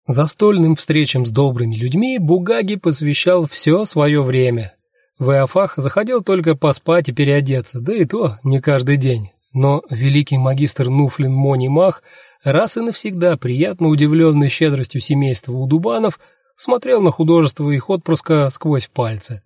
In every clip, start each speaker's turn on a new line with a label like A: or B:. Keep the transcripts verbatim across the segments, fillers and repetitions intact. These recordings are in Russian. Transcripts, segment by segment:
A: Застольным встречам с добрыми людьми Бугаги посвящал все свое время. В Иофах заходил только поспать и переодеться, да и то не каждый день. Но великий магистр Нуфлин Мони Мах, раз и навсегда приятно удивленный щедростью семейства Удубанов, смотрел на художество их отпрыска сквозь пальцы.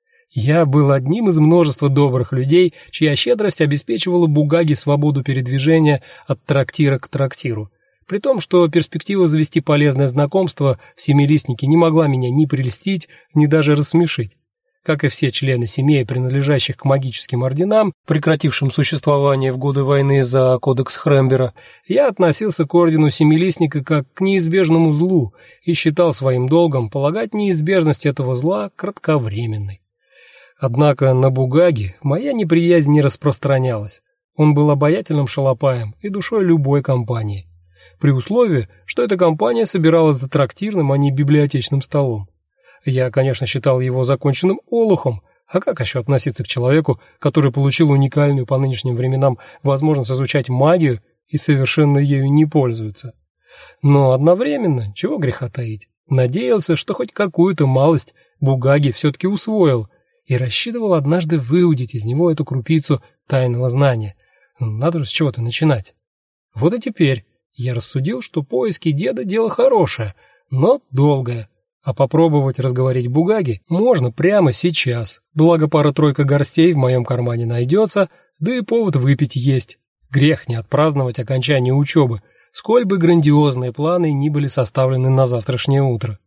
A: Я был одним из множества добрых людей, чья щедрость обеспечивала Бугаге свободу передвижения от трактира к трактиру. При том, что перспектива завести полезное знакомство в Семилистнике не могла меня ни прельстить, ни даже рассмешить. Как и все члены семей, принадлежащих к магическим орденам, прекратившим существование в годы войны за кодекс Хрембера, я относился к ордену Семилистника как к неизбежному злу и считал своим долгом полагать неизбежность этого зла кратковременной. Однако на Бугаге моя неприязнь не распространялась. Он был обаятельным шалопаем и душой любой компании, при условии, что эта компания собиралась за трактирным, а не библиотечным столом. Я, конечно, считал его законченным олухом, а как еще относиться к человеку, который получил уникальную по нынешним временам возможность изучать магию и совершенно ею не пользуется? Но одновременно, чего греха таить, надеялся, что хоть какую-то малость Бугаги все-таки усвоил и рассчитывал однажды выудить из него эту крупицу тайного знания. Надо же с чего-то начинать. Вот и теперь я рассудил, что поиски деда – дело хорошее, но долгое, а попробовать разговорить Бугаги можно прямо сейчас, благо пара-тройка горстей в моем кармане найдется, да и повод выпить есть. Грех не отпраздновать окончание учебы, сколь бы грандиозные планы ни были составлены на завтрашнее утро.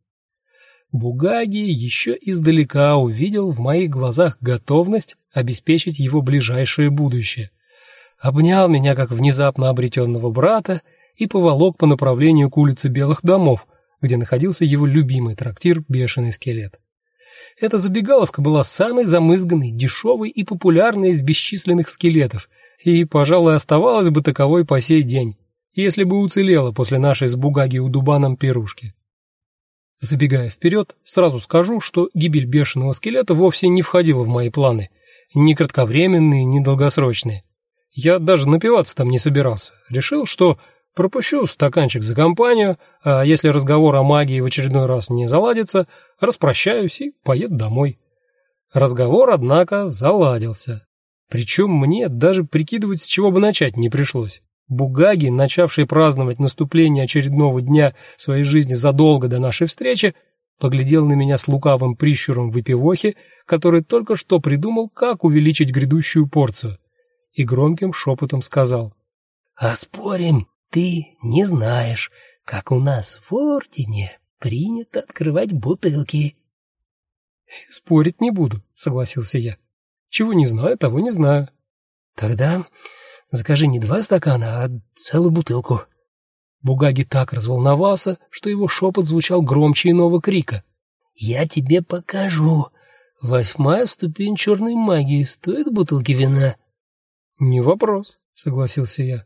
A: Бугаги еще издалека увидел в моих глазах готовность обеспечить его ближайшее будущее. Обнял меня как внезапно обретенного брата и поволок по направлению к улице Белых домов, где находился его любимый трактир «Бешеный скелет». Эта забегаловка была самой замызганной, дешевой и популярной из бесчисленных скелетов, и, пожалуй, оставалась бы таковой по сей день, если бы уцелела после нашей с Бугаги Удубаном пирушки. Забегая вперед, сразу скажу, что гибель бешеного скелета вовсе не входила в мои планы, ни кратковременные, ни долгосрочные. Я даже напиваться там не собирался, решил, что пропущу стаканчик за компанию, а если разговор о магии в очередной раз не заладится, распрощаюсь и поеду домой. Разговор, однако, заладился. Причем мне даже прикидывать, с чего бы начать, не пришлось. Бугаги, начавший праздновать наступление очередного дня своей жизни задолго до нашей встречи, поглядел на меня с лукавым прищуром выпивохи, который только что придумал, как увеличить грядущую порцию, и громким шепотом сказал: «А спорим, ты не знаешь, как у нас в ордене принято открывать бутылки». «Спорить не буду», — согласился я. «Чего не знаю, того не знаю». «Тогда закажи не два стакана, а целую бутылку». Бугаги так разволновался, что его шепот звучал громче иного крика. «Я тебе покажу. Восьмая ступень черной магии стоит бутылки вина». «Не вопрос», — согласился я.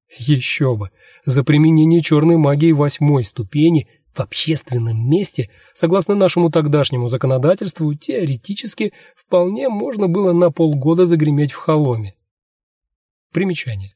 A: Еще бы! За применение черной магии восьмой ступени в общественном месте, согласно нашему тогдашнему законодательству, теоретически вполне можно было на полгода загреметь в Холоме. Примечание.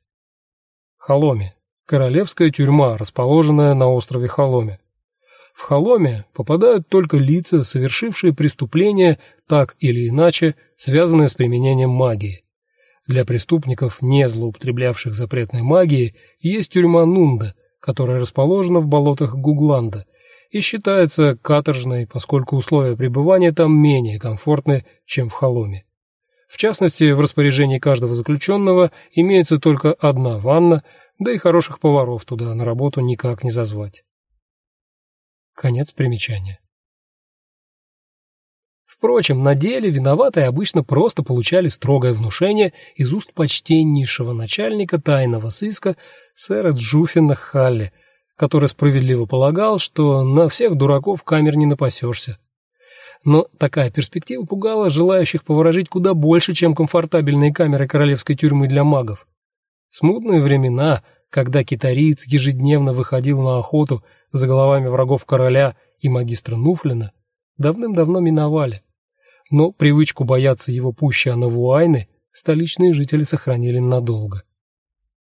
A: Холоме. Королевская тюрьма, расположенная на острове Холоме. В Холоме попадают только лица, совершившие преступления, так или иначе связанные с применением магии. Для преступников, не злоупотреблявших запретной магией, есть тюрьма Нунда, которая расположена в болотах Гугланда и считается каторжной, поскольку условия пребывания там менее комфортны, чем в Холоме. В частности, в распоряжении каждого заключенного имеется только одна ванна, да и хороших поваров туда на работу никак не зазвать. Конец примечания. Впрочем, на деле виноватые обычно просто получали строгое внушение из уст почтеннейшего начальника тайного сыска сэра Джуффина Халли, который справедливо полагал, что на всех дураков камер не напасешься. Но такая перспектива пугала желающих поворожить куда больше, чем комфортабельные камеры королевской тюрьмы для магов. Смутные времена, когда китариец ежедневно выходил на охоту за головами врагов короля и магистра Нуфлина, давным-давно миновали. Но привычку бояться его пуще Анавуайны столичные жители сохранили надолго.